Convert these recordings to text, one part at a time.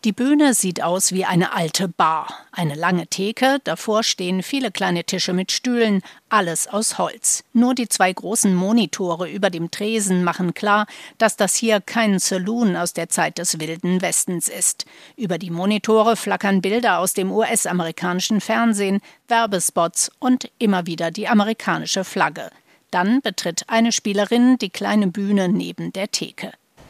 Die Bühne sieht aus wie eine alte Bar. Eine lange Theke, davor stehen viele kleine Tische mit Stühlen, alles aus Holz. Nur die 2 großen Monitore über dem Tresen machen klar, dass das hier kein Saloon aus der Zeit des Wilden Westens ist. Über die Monitore flackern Bilder aus dem US-amerikanischen Fernsehen, Werbespots und immer wieder die amerikanische Flagge. Dann betritt eine Spielerin die kleine Bühne neben der Theke.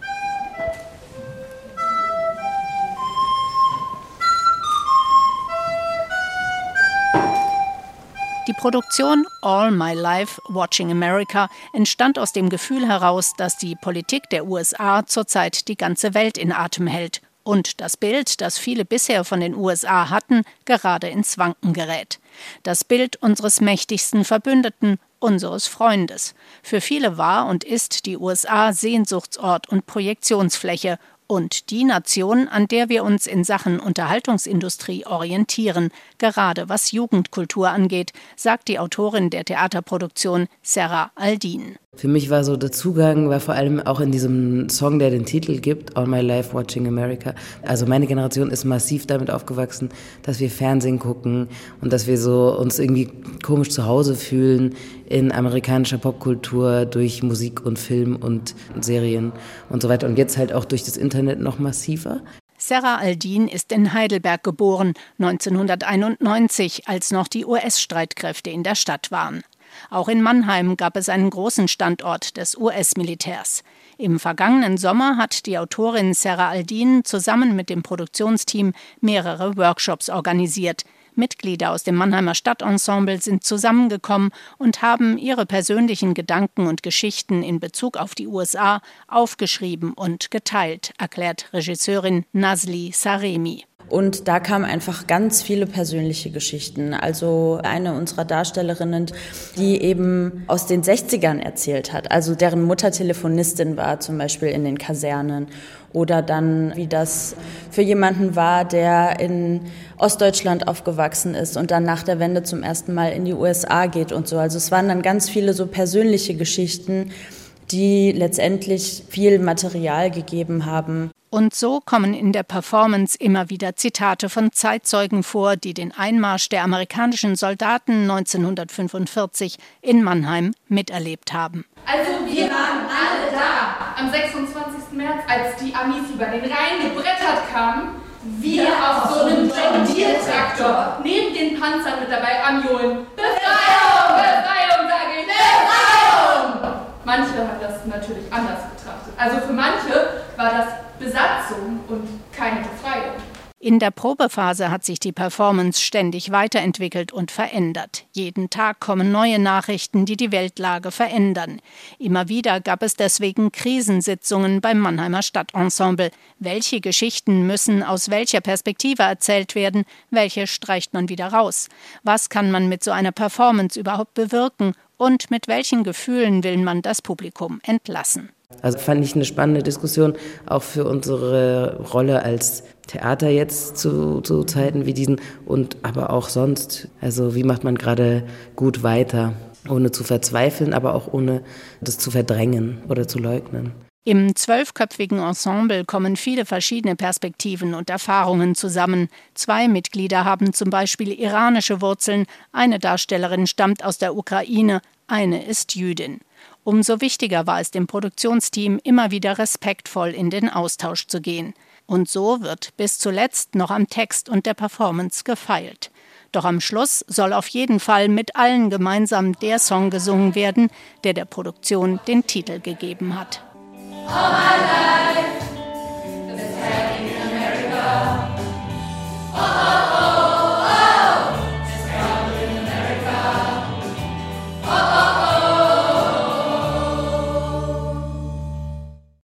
Die Produktion All My Life Watching America entstand aus dem Gefühl heraus, dass die Politik der USA zurzeit die ganze Welt in Atem hält und das Bild, das viele bisher von den USA hatten, gerade ins Wanken gerät. Das Bild unseres mächtigsten Verbündeten, unseres Freundes. Für viele war und ist die USA Sehnsuchtsort und Projektionsfläche und die Nation, an der wir uns in Sachen Unterhaltungsindustrie orientieren, gerade was Jugendkultur angeht, sagt die Autorin der Theaterproduktion Sarah Aldin. Für mich war so der Zugang, war vor allem auch in diesem Song, der den Titel gibt, All My Life Watching America. Also meine Generation ist massiv damit aufgewachsen, dass wir Fernsehen gucken und dass wir so uns irgendwie komisch zu Hause fühlen in amerikanischer Popkultur durch Musik und Film und Serien und so weiter. Und jetzt halt auch durch das Internet noch massiver. Sarah Aldin ist in Heidelberg geboren, 1991, als noch die US-Streitkräfte in der Stadt waren. Auch in Mannheim gab es einen großen Standort des US-Militärs. Im vergangenen Sommer hat die Autorin Sarah Aldin zusammen mit dem Produktionsteam mehrere Workshops organisiert. Mitglieder aus dem Mannheimer Stadtensemble sind zusammengekommen und haben ihre persönlichen Gedanken und Geschichten in Bezug auf die USA aufgeschrieben und geteilt, erklärt Regisseurin Nazli Saremi. Und da kamen einfach ganz viele persönliche Geschichten. Also eine unserer Darstellerinnen, die eben aus den 60ern erzählt hat, also deren Mutter Telefonistin war, zum Beispiel in den Kasernen. Oder dann, wie das für jemanden war, der in Ostdeutschland aufgewachsen ist und dann nach der Wende zum ersten Mal in die USA geht und so. Also es waren dann ganz viele so persönliche Geschichten, die letztendlich viel Material gegeben haben. Und so kommen in der Performance immer wieder Zitate von Zeitzeugen vor, die den Einmarsch der amerikanischen Soldaten 1945 in Mannheim miterlebt haben. Also wir waren alle da am 26. März, als die Amis über den Rhein gebrettert kamen. Wir auf so einem John Deere-Traktor neben den Panzern mit dabei anjohlen. Befreiung! Befreiung, sage ich! Befreiung! Manche haben das natürlich anders betrachtet. Also für manche war das Besatzung und keine Befreiung. In der Probephase hat sich die Performance ständig weiterentwickelt und verändert. Jeden Tag kommen neue Nachrichten, die die Weltlage verändern. Immer wieder gab es deswegen Krisensitzungen beim Mannheimer Stadtensemble. Welche Geschichten müssen aus welcher Perspektive erzählt werden? Welche streicht man wieder raus? Was kann man mit so einer Performance überhaupt bewirken? Und mit welchen Gefühlen will man das Publikum entlassen? Also fand ich eine spannende Diskussion, auch für unsere Rolle als Theater jetzt zu Zeiten wie diesen und aber auch sonst. Also wie macht man gerade gut weiter, ohne zu verzweifeln, aber auch ohne das zu verdrängen oder zu leugnen. Im 12-köpfigen Ensemble kommen viele verschiedene Perspektiven und Erfahrungen zusammen. 2 Mitglieder haben zum Beispiel iranische Wurzeln, eine Darstellerin stammt aus der Ukraine, eine ist Jüdin. Umso wichtiger war es dem Produktionsteam, immer wieder respektvoll in den Austausch zu gehen. Und so wird bis zuletzt noch am Text und der Performance gefeilt. Doch am Schluss soll auf jeden Fall mit allen gemeinsam der Song gesungen werden, der Produktion den Titel gegeben hat. All my life.